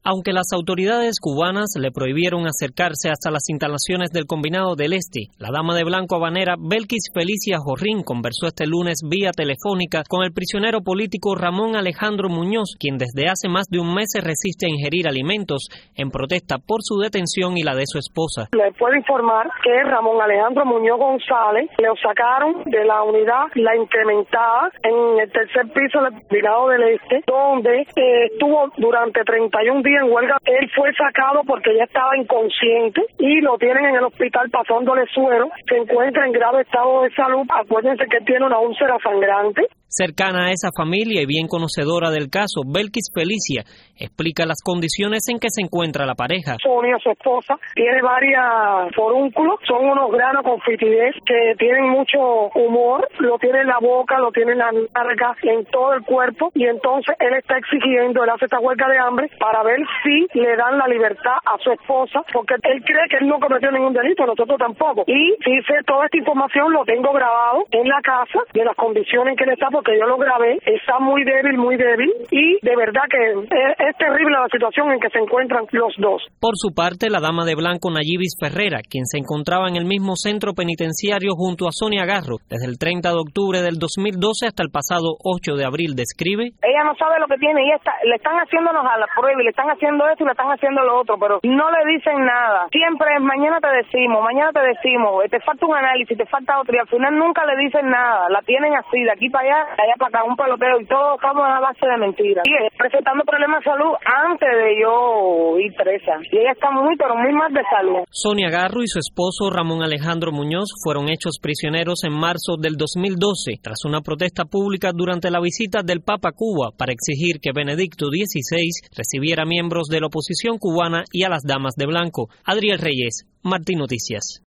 Aunque las autoridades cubanas le prohibieron acercarse hasta las instalaciones del Combinado del Este, la dama de blanco habanera Belkis Felicia Jorrín conversó este lunes vía telefónica con el prisionero político Ramón Alejandro Muñoz, quien desde hace más de un mes se resiste a ingerir alimentos en protesta por su detención y la de su esposa. Le puedo informar que Ramón Alejandro Muñoz González lo sacaron de la unidad La Incrementada en el tercer piso del Combinado del Este, donde estuvo durante 31 días en huelga. Él fue sacado porque ya estaba inconsciente y lo tienen en el hospital pasándole suero. Se encuentra en grave estado de salud. Acuérdense que tiene una úlcera sangrante. Cercana a esa familia y bien conocedora del caso, Belkis Felicia explica las condiciones en que se encuentra la pareja. Sonia, su esposa, tiene varias forúnculos, son unos granos con fitidez que tienen mucho humor, lo tiene en la boca, lo tiene en la narga, en todo el cuerpo, y entonces él está exigiendo, él hace esta huelga de hambre para ver si le dan la libertad a su esposa, porque él cree que él no cometió ningún delito, nosotros tampoco. Y dice, toda esta información lo tengo grabado en la casa, de las condiciones en que él está, porque yo lo grabé, está muy débil, y de verdad que es terrible la situación en que se encuentran los dos. Por su parte, la dama de blanco Nayibis Ferrera, quien se encontraba en el mismo centro penitenciario junto a Sonia Garro desde el 30 de octubre del 2012 hasta el pasado 8 de abril, describe: ella no sabe lo que tiene, y le están haciéndonos a la prueba, y le están haciendo esto y le están haciendo lo otro, pero no le dicen nada. Siempre es mañana te decimos, te falta un análisis, te falta otro, y al final nunca le dicen nada. La tienen así, de aquí para allá para acá, un peloteo, y todo estamos a base de mentiras. Y presentando problemas de salud antes de yo ir presa. Y ella está muy, pero muy mal de salud. Sonia Garro y su esposo Ramón Alejandro Muñoz fueron hechos prisioneros en marzo del 2012 tras una protesta pública durante la visita del Papa a Cuba para exigir que Benedicto XVI recibiera miembros de la oposición cubana y a las damas de blanco. Adriel Reyes, Martín Noticias.